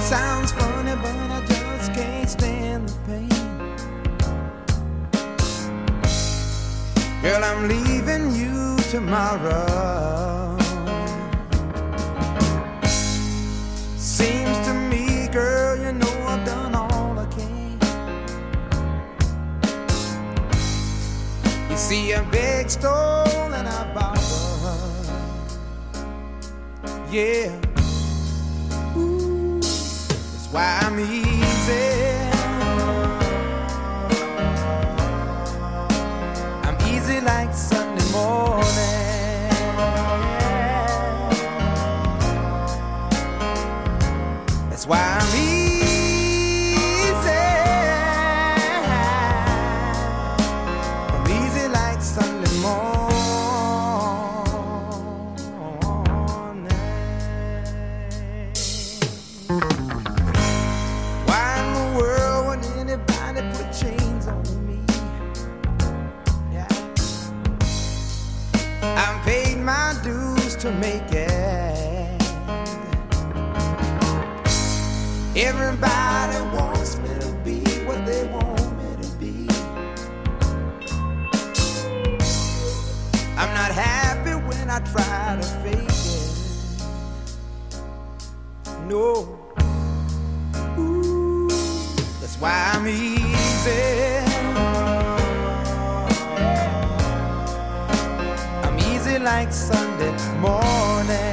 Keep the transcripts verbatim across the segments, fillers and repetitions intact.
Sounds funny, but I just can't stand the pain. Girl, I'm leaving you tomorrow. Seems to me, girl, you know I've done all I can. You see, I begged, stole, and I borrowed. Yeah. Ooh, that's why I'm easy. I'm easy like Sunday morning. That's why I'm easy. I'm easy like Sunday morning. Why in the world would anybody put chains on me? Yeah. I've paid my dues to make it. Everybody wants me to be what they want me to be. I'm not happy when I try to fake it. No. Ooh, that's why I'm easy. I'm easy like Sunday morning.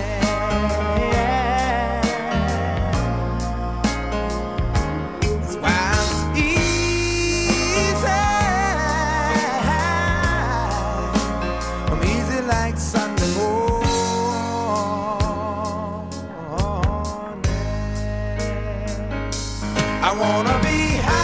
I wanna be high.